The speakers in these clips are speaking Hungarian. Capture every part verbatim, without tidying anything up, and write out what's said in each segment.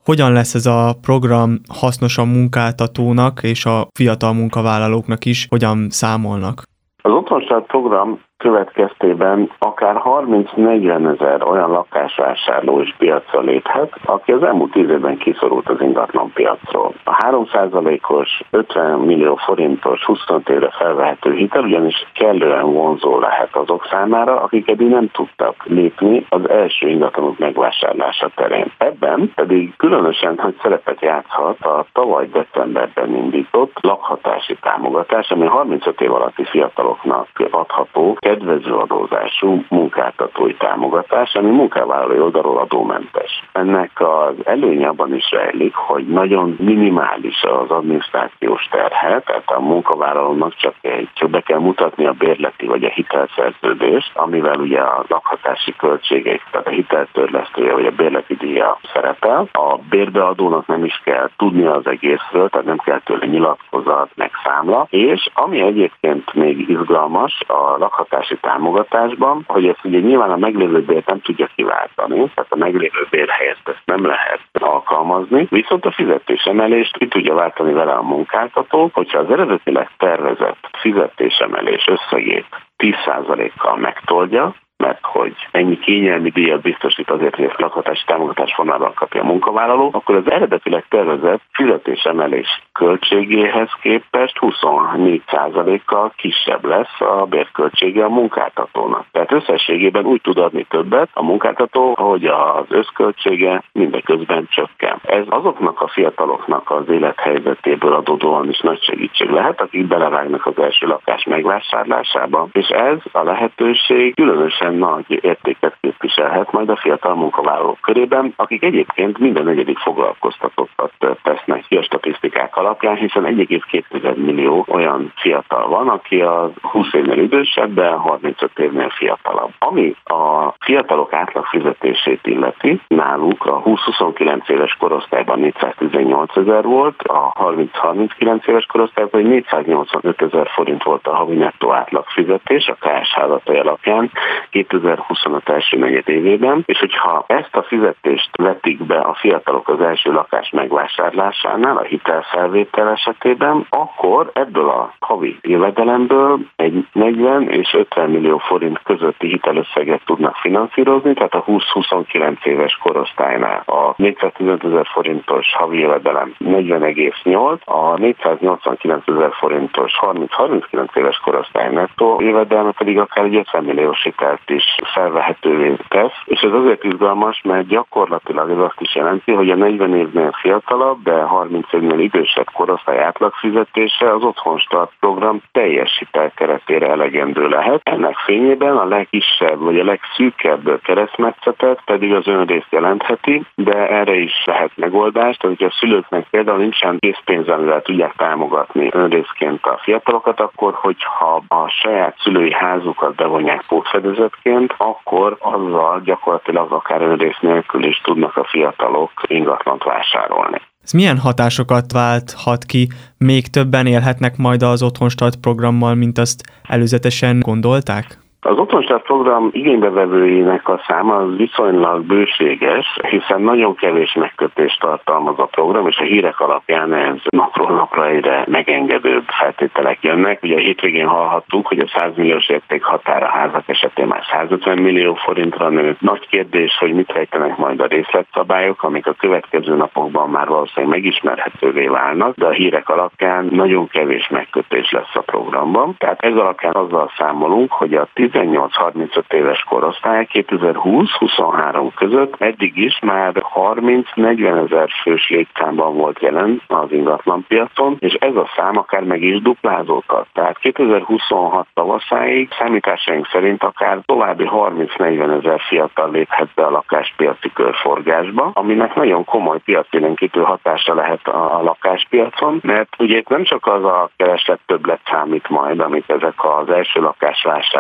Hogyan lesz ez a program hasznos a munkáltatónak és a fiatal munkavállalóknak is, hogyan számolnak? Az Otthonstart program következtében akár harminc-negyven ezer olyan lakásvásárló is piacra léphet, aki az elmúlt tíz évben kiszorult az ingatlan piacról. A három százalékos, ötven millió forintos, huszonöt évre felvehető hitel ugyanis kellően vonzó lehet azok számára, akik eddig nem tudtak lépni az első ingatlanok megvásárlása terén. Ebben pedig különösen, hogy szerepet játszhat a tavaly decemberben indított lakhatási támogatás, ami harmincöt év alatti fiataloknak adható kedvező adózású munkáltatói támogatás, ami munkavállalói oldalról adómentes. Ennek az előnye abban is rejlik, hogy nagyon minimális az adminisztrációs terhe, tehát a munkavállalónak csak egy, csak be kell mutatni a bérleti vagy a hitelszerződést, amivel ugye a lakhatási költségek, tehát a hiteltörlesztője vagy a bérleti díja szerepel. A bérbeadónak nem is kell tudnia az egészről, tehát nem kell tőle nyilatkozat, meg számla, és ami egyébként még izgalmas a lakhatási támogatásban, hogy ezt ugye nyilván a meglévő bért nem tudja kiváltani, tehát a meglévő bér helyett ezt nem lehet alkalmazni, viszont a fizetésemelést ki tudja váltani vele a munkáltató, hogyha az eredetileg tervezett fizetésemelés összegét tíz százalékkal megtoldja, mert hogy ennyi kényelmi díjat biztosít azért, hogy ezt lakhatási támogatás formában kapja a munkavállaló, akkor az eredetileg tervezett fizetésemelés költségéhez képest huszonnégy százalékkal kisebb lesz a bérköltsége a munkáltatónak. Tehát összességében úgy tud adni többet a munkáltató, hogy az összköltsége mindeközben csökken. Ez azoknak a fiataloknak az élethelyzetéből adódóan is nagy segítség lehet, akik belevágnak az első lakás megvásárlásába, és ez a lehetőség különösen nagy értéket képviselhet majd a fiatal munkavállalók körében, akik egyébként minden negyedik foglalkoztatottat tesznek ki a statisztikák alapján, hiszen egy egész két millió olyan fiatal van, aki a húsz évnél idősebb, de harmincöt évnél fiatalabb. Ami a fiatalok átlag fizetését illeti, náluk a húsz-huszonkilenc éves korosztályban négyszáztizennyolc ezer volt, a harminc-harminckilenc éves korosztályban négyszáznyolcvanöt ezer forint volt a havi nettó átlag fizetés a ká es há adatai alapján kétezer-huszonöt első negyedévében, és hogyha ezt a fizetést vetik be a fiatalok az első lakás megvásárlásánál, a hitelfelvétel esetében, akkor ebből a havi jövedelemből egy negyven és ötven millió forint közötti hitelösszeget tudnak finanszírozni, tehát a húsz-huszonkilenc éves korosztálynál a négyszáztizenöt ezer forintos havi jövedelem negyven egész nyolc, a négyszáznyolcvankilenc ezer forintos harminc-harminckilenc éves korosztály nettó jövedelme pedig akár egy ötven milliós hitelt is felvehetővé tesz, és ez azért izgalmas, mert gyakorlatilag ez azt is jelenti, hogy a negyven évnél fiatalabb, de harminc évnél idősebb korosztály átlagfizetése az Otthonstart program teljes hitel keretére elegendő lehet. Ennek fényében a legkisebb vagy a legszűkebb keresztmetszetet pedig az önrészt jelentheti, de erre is lehet megoldás, tehát hogyha a szülőknek például nincsen készpénz, amivel tudják támogatni önrészként a fiatalokat, akkor hogyha a saját szülői házukat bevonják pótfedezetként, akkor azzal gyakorlatilag akár önrész nélkül is tudnak a fiatalok ingatlant vásárolni. Ez milyen hatásokat válthat ki? Még többen élhetnek majd az Otthonstart programmal, mint azt előzetesen gondolták? Az Otthonstart program igénybevevőinek a száma az viszonylag bőséges, hiszen nagyon kevés megkötést tartalmaz a program, és a hírek alapján ez napról napra egyre megengedőbb feltételek jönnek. Ugye a hétvégén hallhattuk, hogy a száz milliós értékhatár a házak esetén már százötven millió forintra nő. Nagy kérdés, hogy mit rejtenek majd a részletszabályok, amik a következő napokban már valószínűleg megismerhetővé válnak, de a hírek alapján nagyon kevés megkötés lesz a programban. Tehát ez alapján azzal számolunk, hogy a tizennyolc-harmincöt éves korosztály kétezer-húsz-huszonhárom között eddig is már harminc-negyven ezer fős létszámban volt jelen az ingatlanpiacon, és ez a szám akár meg is duplázódhat. Tehát kétezer-huszonhat tavaszáig számításaink szerint akár további harminc-negyven ezer fiatal léphet be a lakáspiaci körforgásba, aminek nagyon komoly piacélénkítő hatása lehet a lakáspiacon, mert ugye itt nem csak az a kereslet többlet számít majd, amit ezek az első lakásvásárlók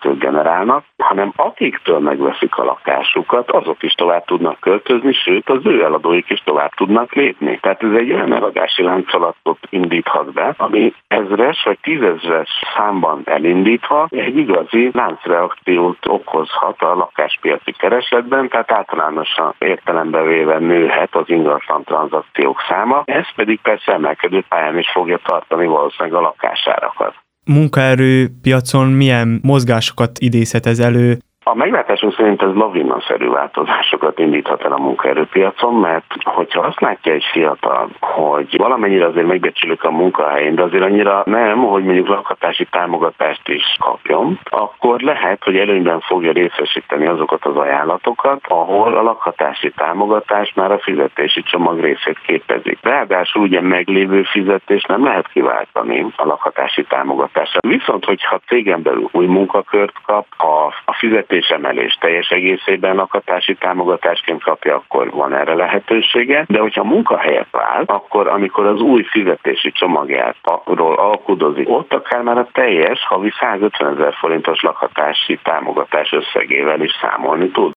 bevételt generálnak, hanem akiktől megveszik a lakásukat, azok is tovább tudnak költözni, sőt az ő eladóik is tovább tudnak lépni. Tehát ez egy olyan eladási láncolatot indíthat be, ami ezres vagy tízezres számban elindítva egy igazi láncreakciót okozhat a lakáspiaci keresletben, tehát általánosan értelembe véve nőhet az ingatlan tranzakciók száma, ez pedig persze emelkedő pályán is fogja tartani valószínűleg a lakásárakat. Munkaerőpiacon milyen mozgásokat idézhet ez elő? A meglátásunk szerint ez lavinnaszerű változásokat indíthat el a munkaerőpiacon, mert hogyha azt látja egy fiatal, hogy valamennyire azért megbecsülik a munkahelyén, de azért annyira nem, hogy mondjuk lakhatási támogatást is kapjon, akkor lehet, hogy előnyben fogja részesíteni azokat az ajánlatokat, ahol a lakhatási támogatás már a fizetési csomag részét képezik. Ráadásul ugye meglévő fizetés nem lehet kiváltani a lakhatási támogatásra. Viszont, hogyha cégen belül új munkakört kap, ha a fizetés és emelés teljes egészében lakhatási támogatásként kapja, akkor van erre lehetősége, de hogyha munkahelyet vált, akkor amikor az új fizetési csomagjátról alkudozik, ott akár már a teljes havi százötven ezer forintos lakhatási támogatás összegével is számolni tud.